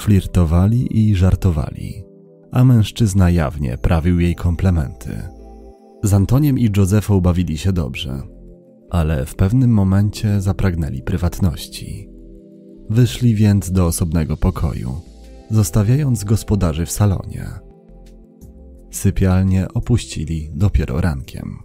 flirtowali i żartowali, a mężczyzna jawnie prawił jej komplementy. Z Antoniem i Józefą bawili się dobrze, ale w pewnym momencie zapragnęli prywatności. Wyszli więc do osobnego pokoju, zostawiając gospodarzy w salonie. Sypialnię opuścili dopiero rankiem.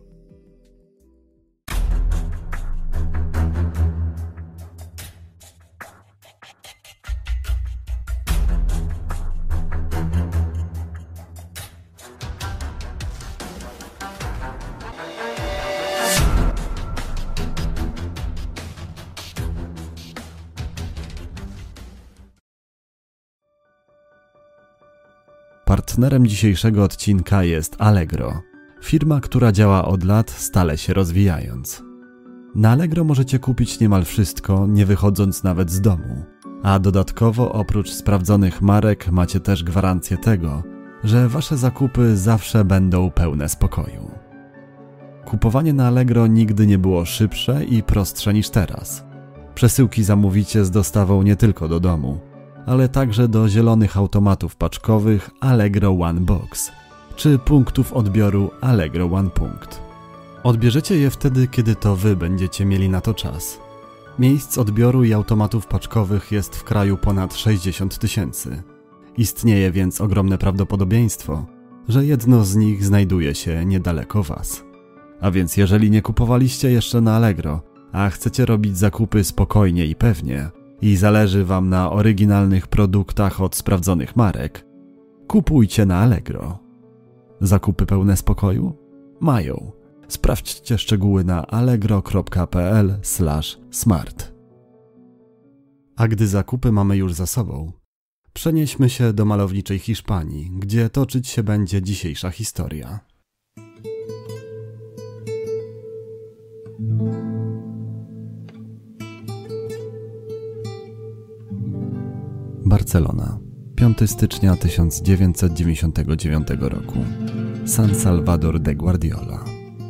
Partnerem dzisiejszego odcinka jest Allegro, firma, która działa od lat, stale się rozwijając. Na Allegro możecie kupić niemal wszystko, nie wychodząc nawet z domu, a dodatkowo oprócz sprawdzonych marek macie też gwarancję tego, że wasze zakupy zawsze będą pełne spokoju. Kupowanie na Allegro nigdy nie było szybsze i prostsze niż teraz. Przesyłki zamówicie z dostawą nie tylko do domu, ale także do zielonych automatów paczkowych Allegro One Box czy punktów odbioru Allegro One Punkt. Odbierzecie je wtedy, kiedy to wy będziecie mieli na to czas. Miejsc odbioru i automatów paczkowych jest w kraju ponad 60 000. Istnieje więc ogromne prawdopodobieństwo, że jedno z nich znajduje się niedaleko was. A więc jeżeli nie kupowaliście jeszcze na Allegro, a chcecie robić zakupy spokojnie i pewnie, i zależy wam na oryginalnych produktach od sprawdzonych marek, kupujcie na Allegro. Zakupy pełne spokoju? Mają. Sprawdźcie szczegóły na allegro.pl/smart. A gdy zakupy mamy już za sobą, przenieśmy się do malowniczej Hiszpanii, gdzie toczyć się będzie dzisiejsza historia. Barcelona, 5 stycznia 1999 roku. San Salvador de Guardiola.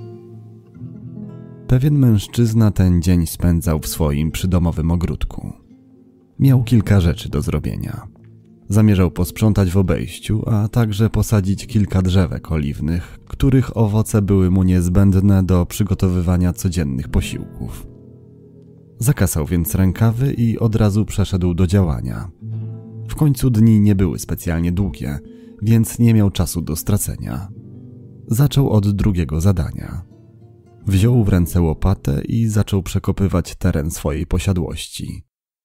Pewien mężczyzna ten dzień spędzał w swoim przydomowym ogródku. Miał kilka rzeczy do zrobienia. Zamierzał posprzątać w obejściu, a także posadzić kilka drzewek oliwnych, których owoce były mu niezbędne do przygotowywania codziennych posiłków. Zakasał więc rękawy i od razu przeszedł do działania. W końcu dni nie były specjalnie długie, więc nie miał czasu do stracenia. Zaczął od drugiego zadania. Wziął w ręce łopatę i zaczął przekopywać teren swojej posiadłości.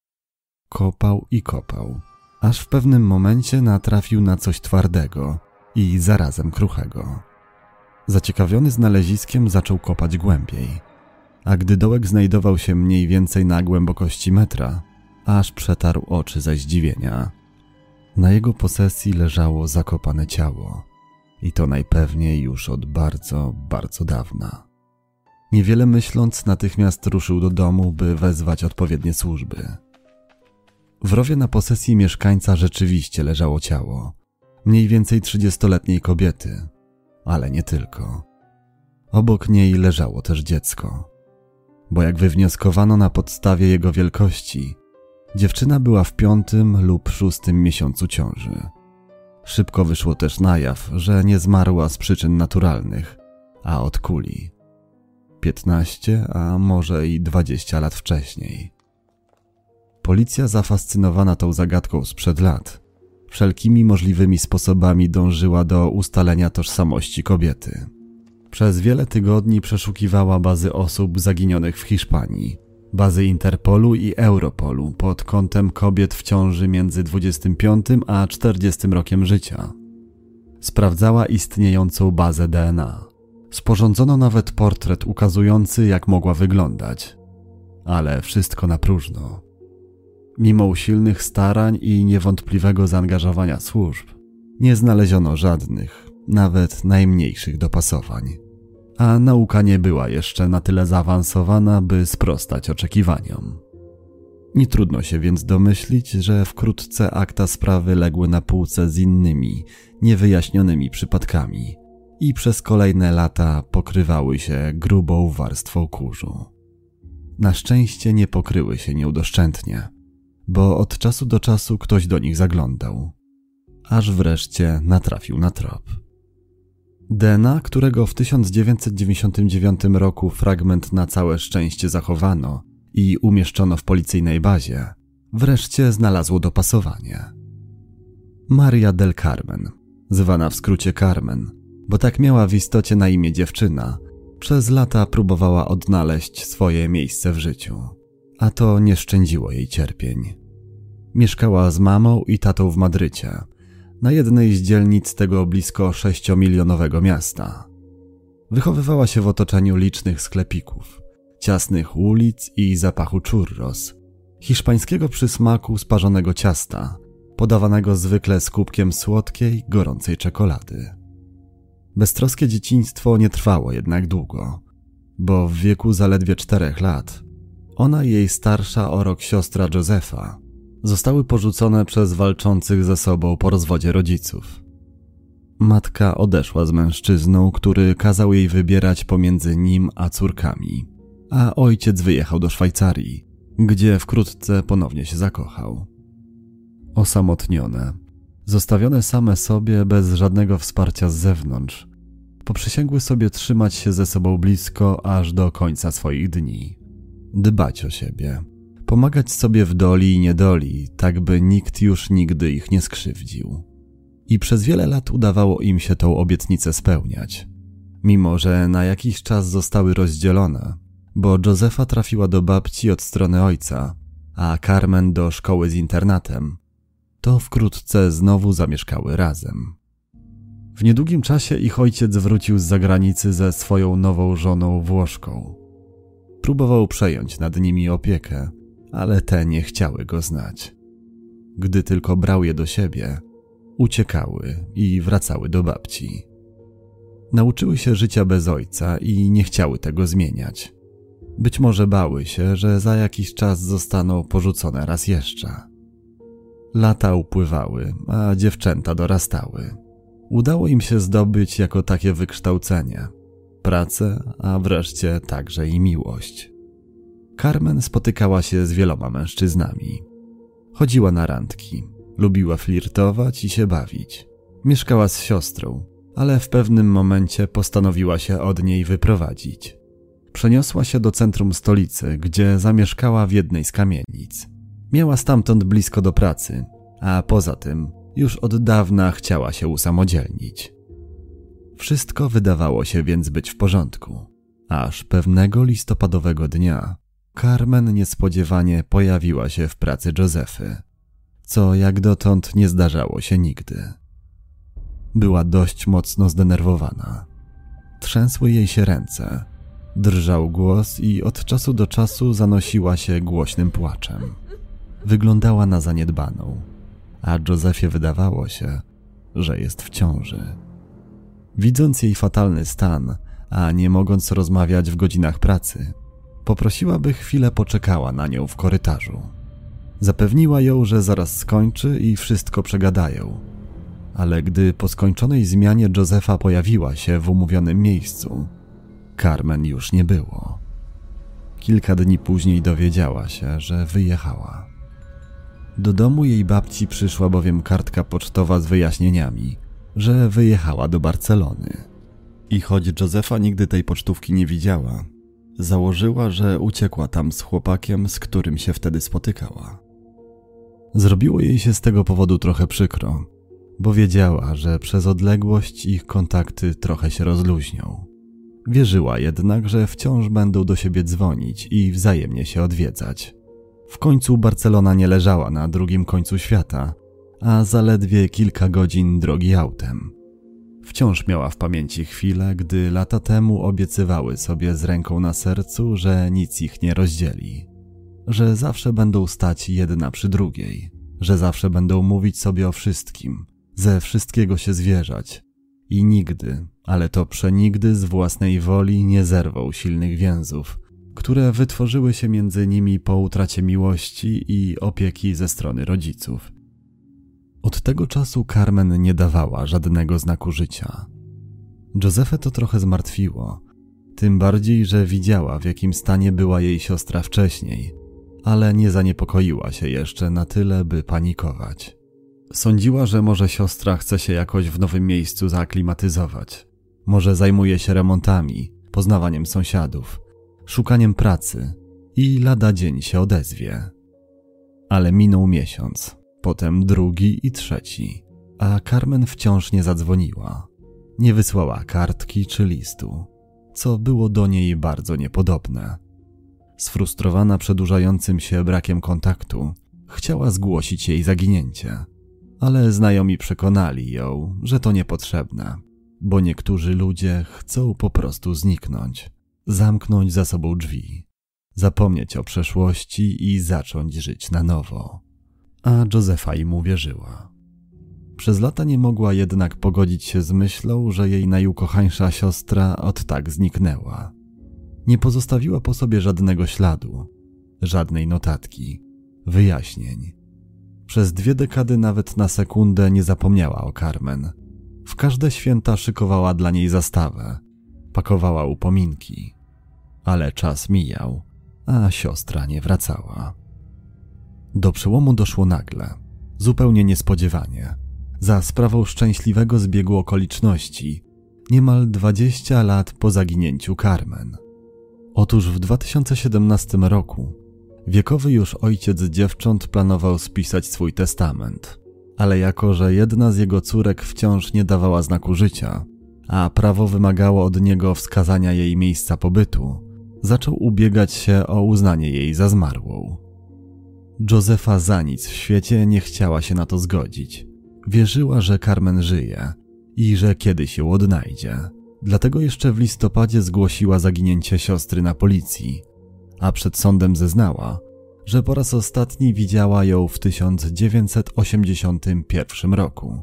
Kopał i kopał, aż w pewnym momencie natrafił na coś twardego i zarazem kruchego. Zaciekawiony znaleziskiem zaczął kopać głębiej, a gdy dołek znajdował się mniej więcej na głębokości metra, aż przetarł oczy ze zdziwienia. Na jego posesji leżało zakopane ciało i to najpewniej już od bardzo, bardzo dawna. Niewiele myśląc, natychmiast ruszył do domu, by wezwać odpowiednie służby. W rowie na posesji mieszkańca rzeczywiście leżało ciało, mniej więcej 30-letniej kobiety, ale nie tylko. Obok niej leżało też dziecko, bo jak wywnioskowano na podstawie jego wielkości, dziewczyna była w 5. lub 6. miesiącu ciąży. Szybko wyszło też na jaw, że nie zmarła z przyczyn naturalnych, a od kuli. 15, a może i 20 lat wcześniej. Policja, zafascynowana tą zagadką sprzed lat, wszelkimi możliwymi sposobami dążyła do ustalenia tożsamości kobiety. Przez wiele tygodni przeszukiwała bazy osób zaginionych w Hiszpanii, bazy Interpolu i Europolu pod kątem kobiet w ciąży między 25 a 40 rokiem życia. Sprawdzała istniejącą bazę DNA. Sporządzono nawet portret ukazujący, jak mogła wyglądać. Ale wszystko na próżno. Mimo usilnych starań i niewątpliwego zaangażowania służb, nie znaleziono żadnych, nawet najmniejszych dopasowań. A nauka nie była jeszcze na tyle zaawansowana, by sprostać oczekiwaniom. Nie trudno się więc domyślić, że wkrótce akta sprawy legły na półce z innymi, niewyjaśnionymi przypadkami i przez kolejne lata pokrywały się grubą warstwą kurzu. Na szczęście nie pokryły się nieudoszczętnie. bo od czasu do czasu ktoś do nich zaglądał. Aż wreszcie natrafił na trop. Dana, którego w 1999 roku fragment na całe szczęście zachowano i umieszczono w policyjnej bazie, wreszcie znalazło dopasowanie. Maria del Carmen, zwana w skrócie Carmen, bo tak miała w istocie na imię dziewczyna, przez lata próbowała odnaleźć swoje miejsce w życiu, a to nie szczędziło jej cierpień. Mieszkała z mamą i tatą w Madrycie, na jednej z dzielnic tego blisko 6-milionowego miasta. Wychowywała się w otoczeniu licznych sklepików, ciasnych ulic i zapachu churros, hiszpańskiego przysmaku sparzonego ciasta, podawanego zwykle z kubkiem słodkiej, gorącej czekolady. Beztroskie dzieciństwo nie trwało jednak długo, bo w wieku zaledwie 4 lat ona i jej starsza o rok siostra Josefa zostały porzucone przez walczących ze sobą po rozwodzie rodziców. Matka odeszła z mężczyzną, który kazał jej wybierać pomiędzy nim a córkami, a ojciec wyjechał do Szwajcarii, gdzie wkrótce ponownie się zakochał. Osamotnione, zostawione same sobie bez żadnego wsparcia z zewnątrz, poprzysięgły sobie trzymać się ze sobą blisko aż do końca swoich dni. Dbać o siebie, pomagać sobie w doli i niedoli, tak by nikt już nigdy ich nie skrzywdził. I przez wiele lat udawało im się tą obietnicę spełniać, mimo że na jakiś czas zostały rozdzielone, bo Josefa trafiła do babci od strony ojca, a Carmen do szkoły z internatem, to wkrótce znowu zamieszkały razem. W niedługim czasie ich ojciec wrócił z zagranicy ze swoją nową żoną Włoszką. Próbował przejąć nad nimi opiekę, ale te nie chciały go znać. Gdy tylko brał je do siebie, uciekały i wracały do babci. Nauczyły się życia bez ojca i nie chciały tego zmieniać. Być może bały się, że za jakiś czas zostaną porzucone raz jeszcze. Lata upływały, a dziewczęta dorastały. Udało im się zdobyć jako takie wykształcenie, pracę, a wreszcie także i miłość. Carmen spotykała się z wieloma mężczyznami. Chodziła na randki, lubiła flirtować i się bawić. Mieszkała z siostrą, ale w pewnym momencie postanowiła się od niej wyprowadzić. Przeniosła się do centrum stolicy, gdzie zamieszkała w jednej z kamienic. Miała stamtąd blisko do pracy, a poza tym już od dawna chciała się usamodzielnić. Wszystko wydawało się więc być w porządku, aż pewnego listopadowego dnia Carmen niespodziewanie pojawiła się w pracy Josefy, co jak dotąd nie zdarzało się nigdy. Była dość mocno zdenerwowana. Trzęsły jej się ręce, drżał głos i od czasu do czasu zanosiła się głośnym płaczem. Wyglądała na zaniedbaną, a Josefie wydawało się, że jest w ciąży. Widząc jej fatalny stan, a nie mogąc rozmawiać w godzinach pracy, poprosiła, by chwilę poczekała na nią w korytarzu. Zapewniła ją, że zaraz skończy i wszystko przegadają. Ale gdy po skończonej zmianie Josefa pojawiła się w umówionym miejscu, Carmen już nie było. Kilka dni później dowiedziała się, że wyjechała. Do domu jej babci przyszła bowiem kartka pocztowa z wyjaśnieniami, że wyjechała do Barcelony. I choć Josefa nigdy tej pocztówki nie widziała, założyła, że uciekła tam z chłopakiem, z którym się wtedy spotykała. Zrobiło jej się z tego powodu trochę przykro, bo wiedziała, że przez odległość ich kontakty trochę się rozluźnią. Wierzyła jednak, że wciąż będą do siebie dzwonić i wzajemnie się odwiedzać. W końcu Barcelona nie leżała na drugim końcu świata, a zaledwie kilka godzin drogi autem. Wciąż miała w pamięci chwilę, gdy lata temu obiecywały sobie z ręką na sercu, że nic ich nie rozdzieli. Że zawsze będą stać jedna przy drugiej, że zawsze będą mówić sobie o wszystkim, ze wszystkiego się zwierzać i nigdy, ale to przenigdy z własnej woli nie zerwał silnych więzów, które wytworzyły się między nimi po utracie miłości i opieki ze strony rodziców. Od tego czasu Carmen nie dawała żadnego znaku życia. Josefę to trochę zmartwiło, tym bardziej, że widziała, w jakim stanie była jej siostra wcześniej, ale nie zaniepokoiła się jeszcze na tyle, by panikować. Sądziła, że może siostra chce się jakoś w nowym miejscu zaaklimatyzować. Może zajmuje się remontami, poznawaniem sąsiadów, szukaniem pracy i lada dzień się odezwie. Ale minął miesiąc, potem drugi i trzeci, a Carmen wciąż nie zadzwoniła. Nie wysłała kartki czy listu, co było do niej bardzo niepodobne. Sfrustrowana przedłużającym się brakiem kontaktu, chciała zgłosić jej zaginięcie, ale znajomi przekonali ją, że to niepotrzebne, bo niektórzy ludzie chcą po prostu zniknąć, zamknąć za sobą drzwi, zapomnieć o przeszłości i zacząć żyć na nowo. A Josefa im uwierzyła. Przez lata nie mogła jednak pogodzić się z myślą, że jej najukochańsza siostra od tak zniknęła. Nie pozostawiła po sobie żadnego śladu, żadnej notatki, wyjaśnień. Przez 2 dekady nawet na sekundę nie zapomniała o Carmen. W każde święta szykowała dla niej zastawę, pakowała upominki. Ale czas mijał, a siostra nie wracała. Do przełomu doszło nagle, zupełnie niespodziewanie, za sprawą szczęśliwego zbiegu okoliczności, niemal 20 lat po zaginięciu Carmen. Otóż w 2017 roku wiekowy już ojciec dziewcząt planował spisać swój testament, ale jako że jedna z jego córek wciąż nie dawała znaku życia, a prawo wymagało od niego wskazania jej miejsca pobytu, zaczął ubiegać się o uznanie jej za zmarłą. Josefa za nic w świecie nie chciała się na to zgodzić. Wierzyła, że Carmen żyje i że kiedyś ją odnajdzie. Dlatego jeszcze w listopadzie zgłosiła zaginięcie siostry na policji, a przed sądem zeznała, że po raz ostatni widziała ją w 1981 roku.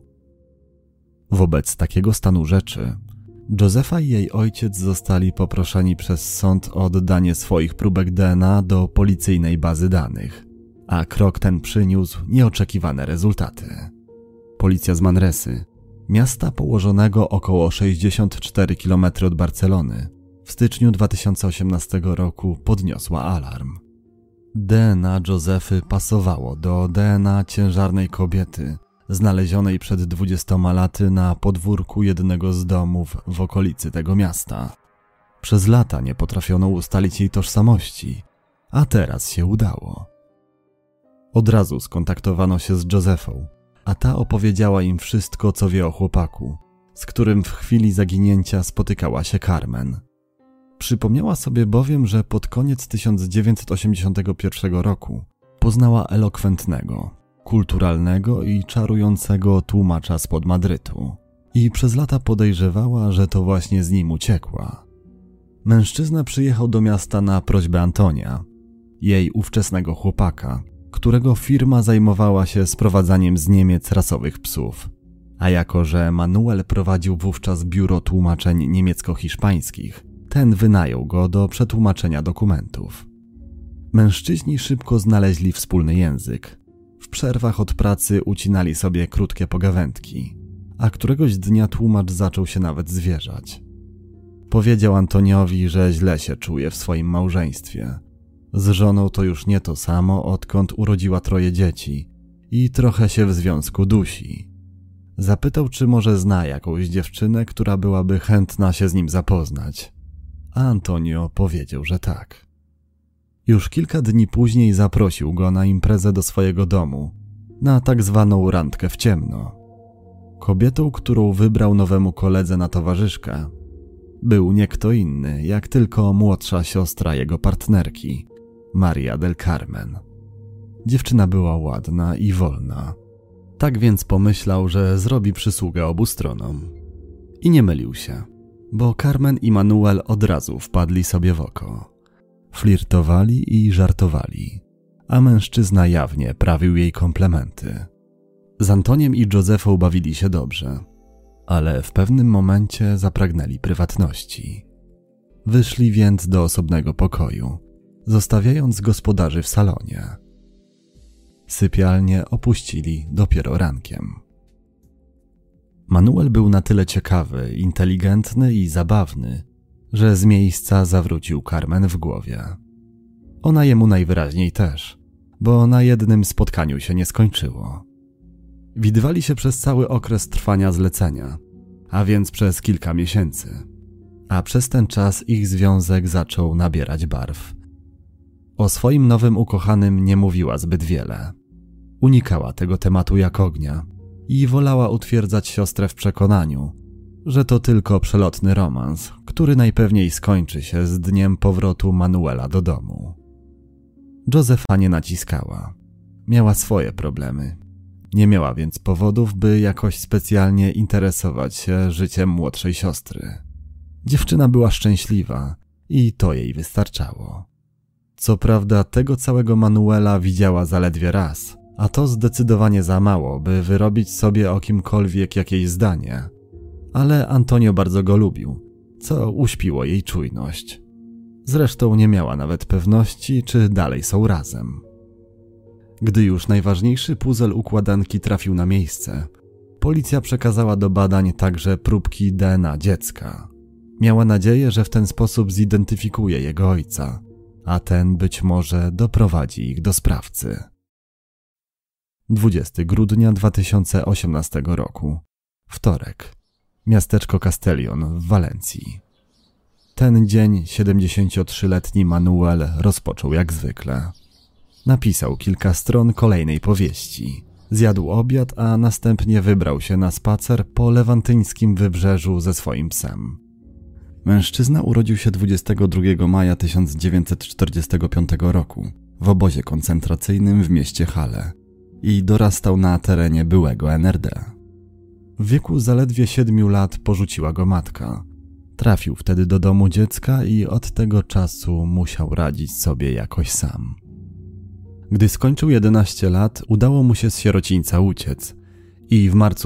Wobec takiego stanu rzeczy Josefa i jej ojciec zostali poproszeni przez sąd o oddanie swoich próbek DNA do policyjnej bazy danych, a krok ten przyniósł nieoczekiwane rezultaty. Policja z Manresy, miasta położonego około 64 km od Barcelony, w styczniu 2018 roku podniosła alarm. DNA Josefy pasowało do DNA ciężarnej kobiety znalezionej przed 20 laty na podwórku jednego z domów w okolicy tego miasta. Przez lata nie potrafiono ustalić jej tożsamości, a teraz się udało. Od razu skontaktowano się z Josefą, a ta opowiedziała im wszystko, co wie o chłopaku, z którym w chwili zaginięcia spotykała się Carmen. Przypomniała sobie bowiem, że pod koniec 1981 roku poznała elokwentnego, kulturalnego i czarującego tłumacza spod Madrytu i przez lata podejrzewała, że to właśnie z nim uciekła. Mężczyzna przyjechał do miasta na prośbę Antonia, jej ówczesnego chłopaka, którego firma zajmowała się sprowadzaniem z Niemiec rasowych psów. A jako że Manuel prowadził wówczas biuro tłumaczeń niemiecko-hiszpańskich, ten wynajął go do przetłumaczenia dokumentów. Mężczyźni szybko znaleźli wspólny język. W przerwach od pracy ucinali sobie krótkie pogawędki, a któregoś dnia tłumacz zaczął się nawet zwierzać. Powiedział Antoniowi, że źle się czuje w swoim małżeństwie. Z żoną to już nie to samo, odkąd urodziła 3 dzieci i trochę się w związku dusi. Zapytał, czy może zna jakąś dziewczynę, która byłaby chętna się z nim zapoznać. A Antonio powiedział, że tak. Już kilka dni później zaprosił go na imprezę do swojego domu, na tak zwaną randkę w ciemno. Kobietą, którą wybrał nowemu koledze na towarzyszkę, był nie kto inny, jak tylko młodsza siostra jego partnerki, Maria del Carmen. Dziewczyna była ładna i wolna. Tak więc pomyślał, że zrobi przysługę obu stronom. I nie mylił się, bo Carmen i Manuel od razu wpadli sobie w oko. Flirtowali i żartowali, a mężczyzna jawnie prawił jej komplementy. Z Antoniem i Josefą bawili się dobrze, ale w pewnym momencie zapragnęli prywatności. Wyszli więc do osobnego pokoju, zostawiając gospodarzy w salonie. Sypialnię opuścili dopiero rankiem. Manuel był na tyle ciekawy, inteligentny i zabawny, że z miejsca zawrócił Carmen w głowie. Ona jemu najwyraźniej też, bo na jednym spotkaniu się nie skończyło. Widywali się przez cały okres trwania zlecenia, a więc przez kilka miesięcy. A przez ten czas ich związek zaczął nabierać barw. O swoim nowym ukochanym nie mówiła zbyt wiele. Unikała tego tematu jak ognia i wolała utwierdzać siostrę w przekonaniu, że to tylko przelotny romans, który najpewniej skończy się z dniem powrotu Manuela do domu. Josefa nie naciskała. Miała swoje problemy. Nie miała więc powodów, by jakoś specjalnie interesować się życiem młodszej siostry. Dziewczyna była szczęśliwa i to jej wystarczało. Co prawda tego całego Manuela widziała zaledwie raz, a to zdecydowanie za mało, by wyrobić sobie o kimkolwiek jakieś zdanie. Ale Antonio bardzo go lubił, co uśpiło jej czujność. Zresztą nie miała nawet pewności, czy dalej są razem. Gdy już najważniejszy puzzle układanki trafił na miejsce, policja przekazała do badań także próbki DNA dziecka. Miała nadzieję, że w ten sposób zidentyfikuje jego ojca, a ten być może doprowadzi ich do sprawcy. 20 grudnia 2018 roku. Wtorek. Miasteczko Castellón w Walencji. Ten dzień 73-letni Manuel rozpoczął jak zwykle. Napisał kilka stron kolejnej powieści. Zjadł obiad, a następnie wybrał się na spacer po lewantyńskim wybrzeżu ze swoim psem. Mężczyzna urodził się 22 maja 1945 roku w obozie koncentracyjnym w mieście Halle i dorastał na terenie byłego NRD. W wieku zaledwie 7 lat porzuciła go matka. Trafił wtedy do domu dziecka i od tego czasu musiał radzić sobie jakoś sam. Gdy skończył 11 lat, udało mu się z sierocińca uciec i w marcu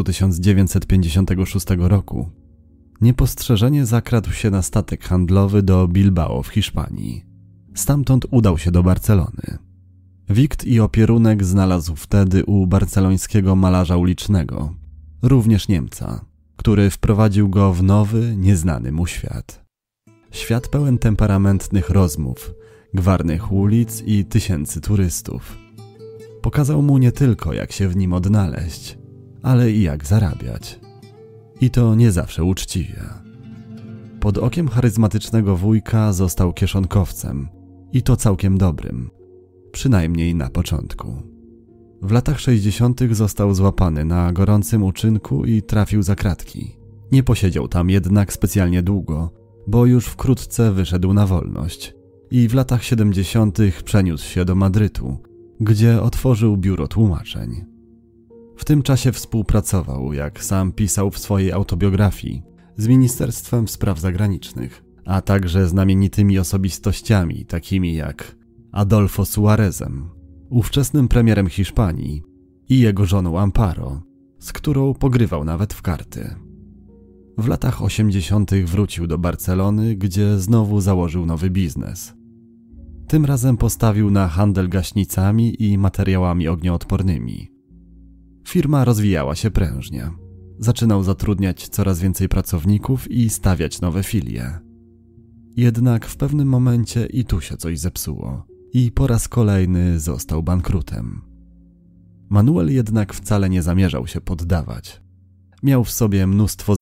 1956 roku niepostrzeżenie zakradł się na statek handlowy do Bilbao w Hiszpanii. Stamtąd udał się do Barcelony. Wikt i opierunek znalazł wtedy u barcelońskiego malarza ulicznego, również Niemca, który wprowadził go w nowy, nieznany mu świat. Świat pełen temperamentnych rozmów, gwarnych ulic i tysięcy turystów. Pokazał mu nie tylko, jak się w nim odnaleźć, ale i jak zarabiać. I to nie zawsze uczciwie. Pod okiem charyzmatycznego wujka został kieszonkowcem i to całkiem dobrym, przynajmniej na początku. W latach 60. został złapany na gorącym uczynku i trafił za kratki. Nie posiedział tam jednak specjalnie długo, bo już wkrótce wyszedł na wolność i w latach 70. przeniósł się do Madrytu, gdzie otworzył biuro tłumaczeń. W tym czasie współpracował, jak sam pisał w swojej autobiografii, z Ministerstwem Spraw Zagranicznych, a także znamienitymi osobistościami takimi jak Adolfo Suárezem, ówczesnym premierem Hiszpanii, i jego żoną Amparo, z którą pogrywał nawet w karty. W latach 80. wrócił do Barcelony, gdzie znowu założył nowy biznes. Tym razem postawił na handel gaśnicami i materiałami ognioodpornymi. Firma rozwijała się prężnie. Zaczynał zatrudniać coraz więcej pracowników i stawiać nowe filie. Jednak w pewnym momencie i tu się coś zepsuło i po raz kolejny został bankrutem. Manuel jednak wcale nie zamierzał się poddawać. Miał w sobie mnóstwo.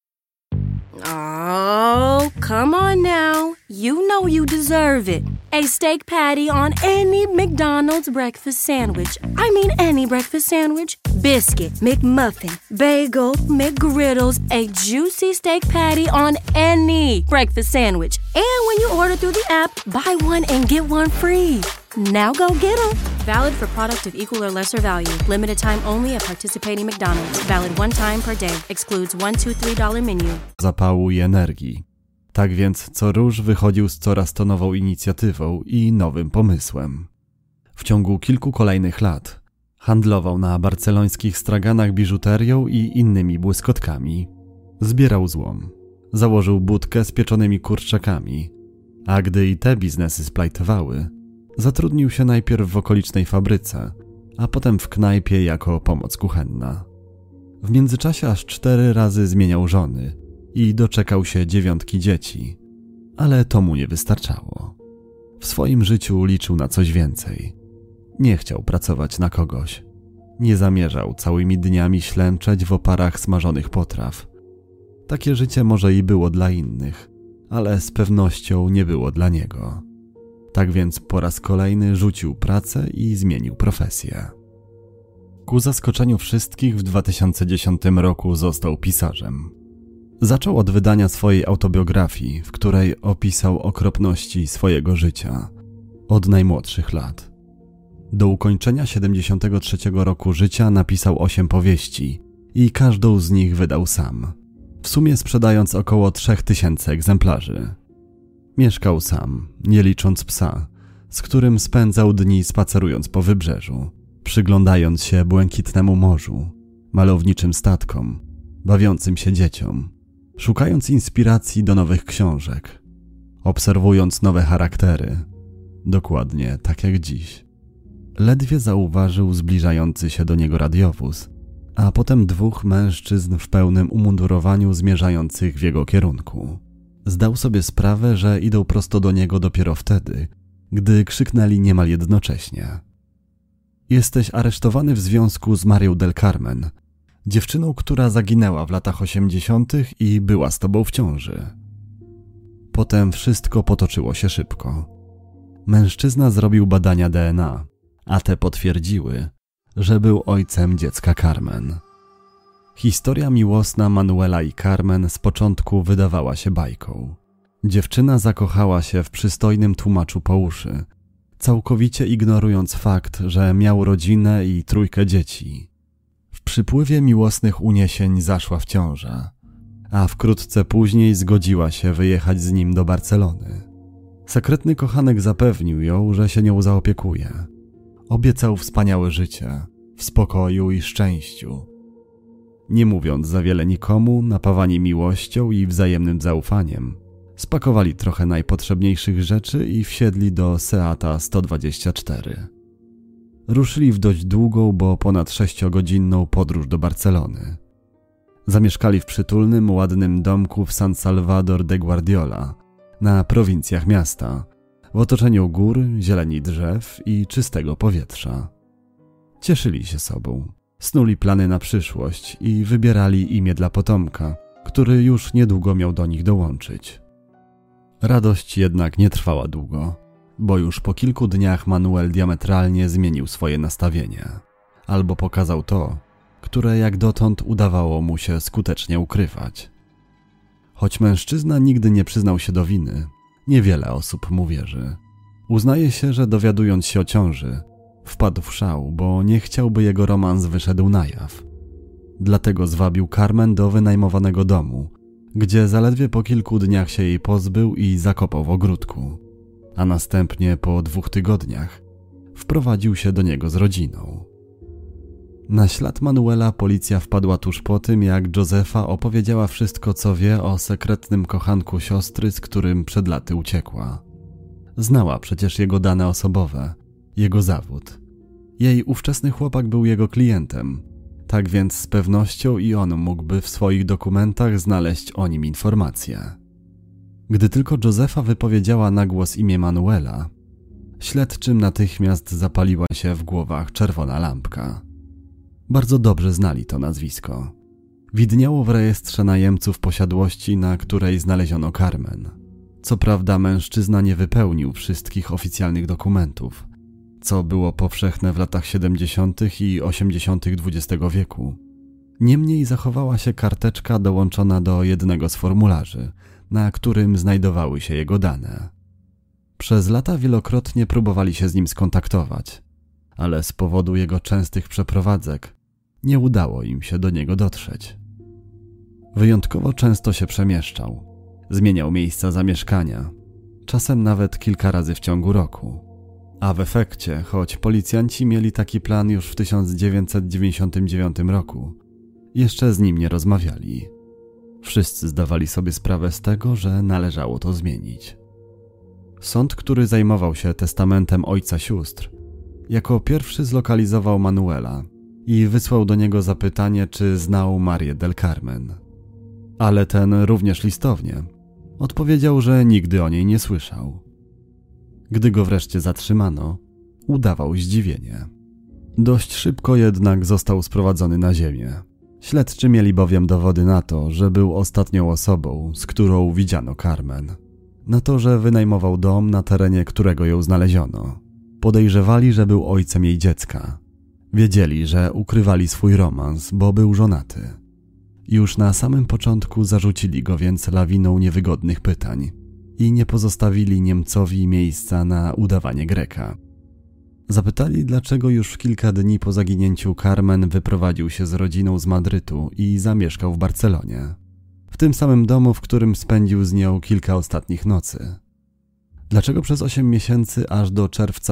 Oh, come on now. You know you deserve it. A steak patty on any McDonald's breakfast sandwich. I mean any breakfast sandwich. Biscuit, McMuffin, bagel, McGriddles, a juicy steak patty on any breakfast sandwich. And when you order through the app, buy one and get one free. Now go get them. Valid for product of equal or lesser value. Limited time only at participating McDonald's. Valid one time per day. Excludes $1, $2, $3 menu. Zapału i energii. Tak więc co rusz wychodził z coraz to nową inicjatywą i nowym pomysłem. W ciągu kilku kolejnych lat handlował na barcelońskich straganach biżuterią i innymi błyskotkami. Zbierał złom. Założył budkę z pieczonymi kurczakami, a gdy i te biznesy splajtowały, zatrudnił się najpierw w okolicznej fabryce, a potem w knajpie jako pomoc kuchenna. W międzyczasie aż 4 razy zmieniał żony i doczekał się 9 dzieci, ale to mu nie wystarczało. W swoim życiu liczył na coś więcej. Nie chciał pracować na kogoś. Nie zamierzał całymi dniami ślęczeć w oparach smażonych potraw. Takie życie może i było dla innych, ale z pewnością nie było dla niego. Tak więc po raz kolejny rzucił pracę i zmienił profesję. Ku zaskoczeniu wszystkich w 2010 roku został pisarzem. Zaczął od wydania swojej autobiografii, w której opisał okropności swojego życia od najmłodszych lat. Do ukończenia 73 roku życia napisał 8 powieści i każdą z nich wydał sam, w sumie sprzedając około 3000 egzemplarzy. Mieszkał sam, nie licząc psa, z którym spędzał dni spacerując po wybrzeżu, przyglądając się błękitnemu morzu, malowniczym statkom, bawiącym się dzieciom, szukając inspiracji do nowych książek, obserwując nowe charaktery, dokładnie tak jak dziś. Ledwie zauważył zbliżający się do niego radiowóz, a potem 2 mężczyzn w pełnym umundurowaniu zmierzających w jego kierunku. Zdał sobie sprawę, że idą prosto do niego dopiero wtedy, gdy krzyknęli niemal jednocześnie: „Jesteś aresztowany w związku z Marią del Carmen, dziewczyną, która zaginęła w latach 80. i była z tobą w ciąży”. Potem wszystko potoczyło się szybko. Mężczyzna zrobił badania DNA, a te potwierdziły, że był ojcem dziecka Carmen. Historia miłosna Manuela i Carmen z początku wydawała się bajką. Dziewczyna zakochała się w przystojnym tłumaczu po uszy, całkowicie ignorując fakt, że miał rodzinę i 3 dzieci. W przypływie miłosnych uniesień zaszła w ciążę, a wkrótce później zgodziła się wyjechać z nim do Barcelony. Sekretny kochanek zapewnił ją, że się nią zaopiekuje. Obiecał wspaniałe życie, w spokoju i szczęściu. Nie mówiąc za wiele nikomu, napawani miłością i wzajemnym zaufaniem, spakowali trochę najpotrzebniejszych rzeczy i wsiedli do Seata 124. Ruszyli w dość długą, bo ponad 6-godzinną podróż do Barcelony. Zamieszkali w przytulnym, ładnym domku w San Salvador de Guardiola, na prowincjach miasta, w otoczeniu gór, zieleni drzew i czystego powietrza. Cieszyli się sobą, snuli plany na przyszłość i wybierali imię dla potomka, który już niedługo miał do nich dołączyć. Radość jednak nie trwała długo, bo już po kilku dniach Manuel diametralnie zmienił swoje nastawienie, albo pokazał to, które jak dotąd udawało mu się skutecznie ukrywać. Choć mężczyzna nigdy nie przyznał się do winy, niewiele osób mu wierzy. Uznaje się, że dowiadując się o ciąży, wpadł w szał, bo nie chciałby jego romans wyszedł na jaw. Dlatego zwabił Carmen do wynajmowanego domu, gdzie zaledwie po kilku dniach się jej pozbył i zakopał w ogródku, a następnie po 2 tygodniach wprowadził się do niego z rodziną. Na ślad Manuela policja wpadła tuż po tym, jak Josefa opowiedziała wszystko, co wie o sekretnym kochanku siostry, z którym przed laty uciekła. Znała przecież jego dane osobowe, jego zawód. Jej ówczesny chłopak był jego klientem, tak więc z pewnością i on mógłby w swoich dokumentach znaleźć o nim informacje. Gdy tylko Josefa wypowiedziała na głos imię Manuela, śledczym natychmiast zapaliła się w głowach czerwona lampka. Bardzo dobrze znali to nazwisko. Widniało w rejestrze najemców posiadłości, na której znaleziono Carmen. Co prawda mężczyzna nie wypełnił wszystkich oficjalnych dokumentów, co było powszechne w latach 70. i 80. XX wieku. Niemniej zachowała się karteczka dołączona do jednego z formularzy, na którym znajdowały się jego dane. Przez lata wielokrotnie próbowali się z nim skontaktować, ale z powodu jego częstych przeprowadzek nie udało im się do niego dotrzeć. Wyjątkowo często się przemieszczał, zmieniał miejsca zamieszkania, czasem nawet kilka razy w ciągu roku. A w efekcie, choć policjanci mieli taki plan już w 1999 roku, jeszcze z nim nie rozmawiali. Wszyscy zdawali sobie sprawę z tego, że należało to zmienić. Sąd, który zajmował się testamentem ojca sióstr, jako pierwszy zlokalizował Manuela i wysłał do niego zapytanie, czy znał Marię del Carmen. Ale ten również listownie odpowiedział, że nigdy o niej nie słyszał. Gdy go wreszcie zatrzymano, udawał zdziwienie. Dość szybko jednak został sprowadzony na ziemię. Śledczy mieli bowiem dowody na to, że był ostatnią osobą, z którą widziano Carmen. Na to, że wynajmował dom, na terenie którego ją znaleziono. Podejrzewali, że był ojcem jej dziecka. Wiedzieli, że ukrywali swój romans, bo był żonaty. Już na samym początku zarzucili go więc lawiną niewygodnych pytań i nie pozostawili Niemcowi miejsca na udawanie Greka. Zapytali, dlaczego już w kilka dni po zaginięciu Carmen wyprowadził się z rodziną z Madrytu i zamieszkał w Barcelonie. W tym samym domu, w którym spędził z nią kilka ostatnich nocy. Dlaczego przez 8 miesięcy aż do czerwca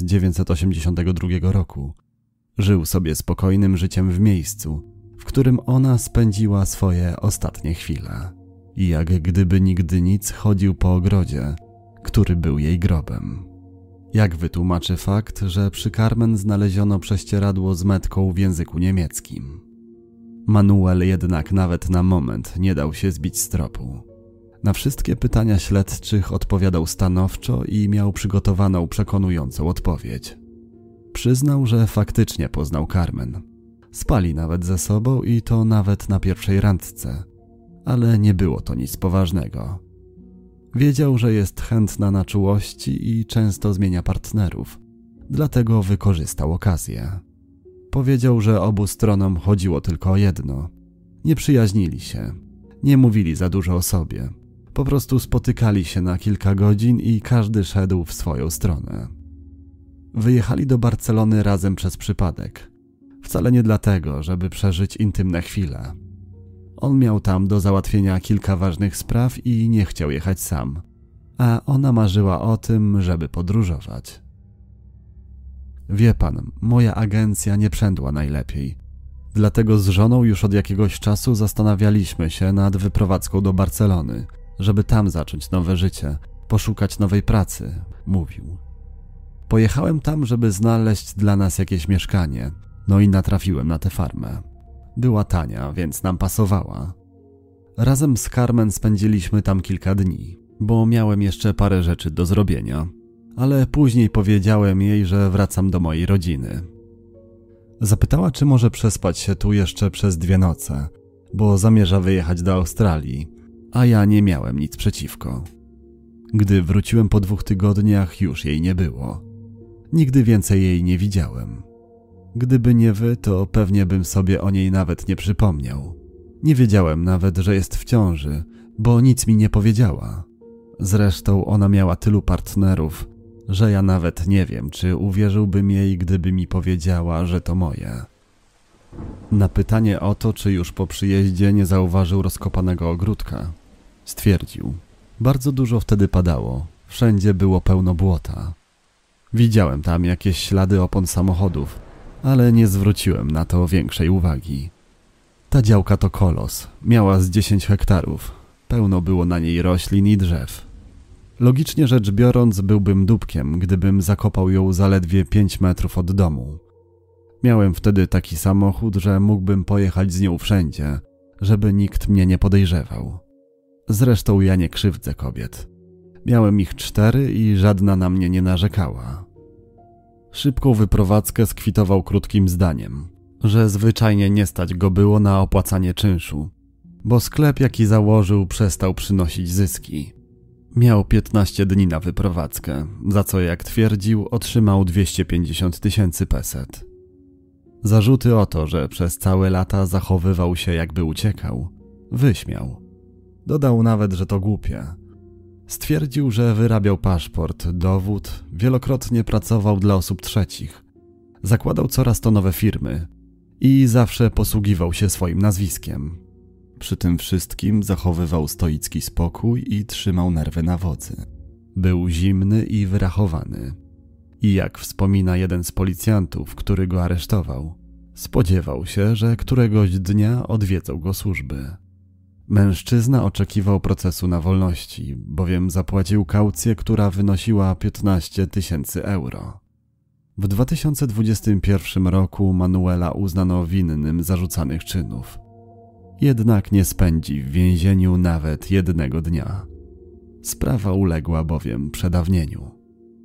1982 roku żył sobie spokojnym życiem w miejscu, w którym ona spędziła swoje ostatnie chwile i jak gdyby nigdy nic chodził po ogrodzie, który był jej grobem. Jak wytłumaczy fakt, że przy Carmen znaleziono prześcieradło z metką w języku niemieckim? Manuel jednak nawet na moment nie dał się zbić z tropu. Na wszystkie pytania śledczych odpowiadał stanowczo i miał przygotowaną przekonującą odpowiedź. Przyznał, że faktycznie poznał Carmen. Spali nawet ze sobą i to nawet na pierwszej randce, ale nie było to nic poważnego. Wiedział, że jest chętna na czułości i często zmienia partnerów, dlatego wykorzystał okazję. Powiedział, że obu stronom chodziło tylko o jedno. Nie przyjaźnili się, nie mówili za dużo o sobie. Po prostu spotykali się na kilka godzin i każdy szedł w swoją stronę. Wyjechali do Barcelony razem przez przypadek. Wcale nie dlatego, żeby przeżyć intymne chwile. On miał tam do załatwienia kilka ważnych spraw i nie chciał jechać sam, a ona marzyła o tym, żeby podróżować. Wie pan, moja agencja nie przędła najlepiej. Dlatego z żoną już od jakiegoś czasu zastanawialiśmy się nad wyprowadzką do Barcelony, żeby tam zacząć nowe życie, poszukać nowej pracy, mówił. Pojechałem tam, żeby znaleźć dla nas jakieś mieszkanie, no i natrafiłem na tę farmę. Była tania, więc nam pasowała. Razem z Carmen spędziliśmy tam kilka dni, bo miałem jeszcze parę rzeczy do zrobienia, ale później powiedziałem jej, że wracam do mojej rodziny. Zapytała, czy może przespać się tu jeszcze przez 2 noce, bo zamierza wyjechać do Australii, a ja nie miałem nic przeciwko. Gdy wróciłem po 2 tygodniach, już jej nie było. Nigdy więcej jej nie widziałem. Gdyby nie wy, to pewnie bym sobie o niej nawet nie przypomniał. Nie wiedziałem nawet, że jest w ciąży, bo nic mi nie powiedziała. Zresztą ona miała tylu partnerów, że ja nawet nie wiem, czy uwierzyłbym jej, gdyby mi powiedziała, że to moje. Na pytanie o to, czy już po przyjeździe nie zauważył rozkopanego ogródka, stwierdził: bardzo dużo wtedy padało, wszędzie było pełno błota. Widziałem tam jakieś ślady opon samochodów, ale nie zwróciłem na to większej uwagi. Ta działka to kolos, miała z 10 hektarów, pełno było na niej roślin i drzew. Logicznie rzecz biorąc, byłbym dupkiem, gdybym zakopał ją zaledwie 5 metrów od domu. Miałem wtedy taki samochód, że mógłbym pojechać z nią wszędzie, żeby nikt mnie nie podejrzewał. Zresztą ja nie krzywdzę kobiet. Miałem ich 4 i żadna na mnie nie narzekała. Szybką wyprowadzkę skwitował krótkim zdaniem, że zwyczajnie nie stać go było na opłacanie czynszu, bo sklep, jaki założył, przestał przynosić zyski. Miał 15 dni na wyprowadzkę, za co, jak twierdził, otrzymał 250 000 peset. Zarzuty o to, że przez całe lata zachowywał się, jakby uciekał, wyśmiał. Dodał nawet, że to głupie. Stwierdził, że wyrabiał paszport, dowód, wielokrotnie pracował dla osób trzecich. Zakładał coraz to nowe firmy i zawsze posługiwał się swoim nazwiskiem. Przy tym wszystkim zachowywał stoicki spokój i trzymał nerwy na wodzy. Był zimny i wyrachowany. I jak wspomina jeden z policjantów, który go aresztował, spodziewał się, że któregoś dnia odwiedzą go służby. Mężczyzna oczekiwał procesu na wolności, bowiem zapłacił kaucję, która wynosiła 15 000 euro. W 2021 roku Manuela uznano winnym zarzucanych czynów. Jednak nie spędzi w więzieniu nawet 1 dnia. Sprawa uległa bowiem przedawnieniu.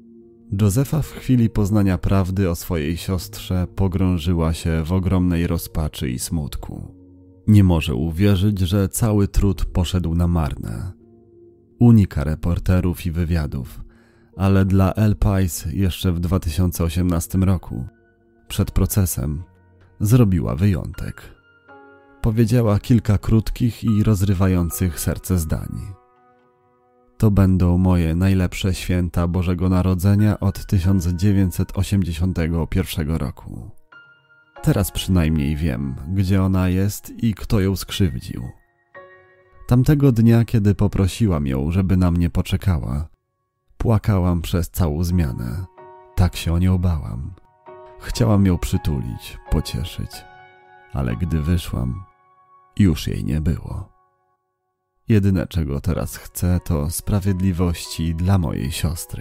Josefa w chwili poznania prawdy o swojej siostrze pogrążyła się w ogromnej rozpaczy i smutku. Nie może uwierzyć, że cały trud poszedł na marne. Unika reporterów i wywiadów, ale dla Elle Pais jeszcze w 2018 roku, przed procesem, zrobiła wyjątek. Powiedziała kilka krótkich i rozrywających serce zdań. To będą moje najlepsze święta Bożego Narodzenia od 1981 roku. Teraz przynajmniej wiem, gdzie ona jest i kto ją skrzywdził. Tamtego dnia, kiedy poprosiłam ją, żeby na mnie poczekała, płakałam przez całą zmianę. Tak się o nią bałam. Chciałam ją przytulić, pocieszyć, ale gdy wyszłam, już jej nie było. Jedyne, czego teraz chcę, to sprawiedliwości dla mojej siostry.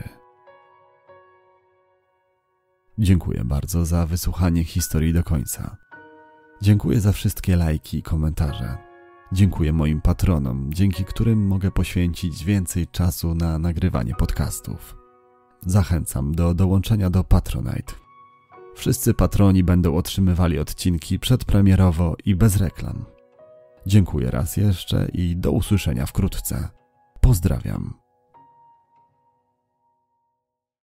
Dziękuję bardzo za wysłuchanie historii do końca. Dziękuję za wszystkie lajki i komentarze. Dziękuję moim patronom, dzięki którym mogę poświęcić więcej czasu na nagrywanie podcastów. Zachęcam do dołączenia do Patronite. Wszyscy patroni będą otrzymywali odcinki przedpremierowo i bez reklam. Dziękuję raz jeszcze i do usłyszenia wkrótce. Pozdrawiam.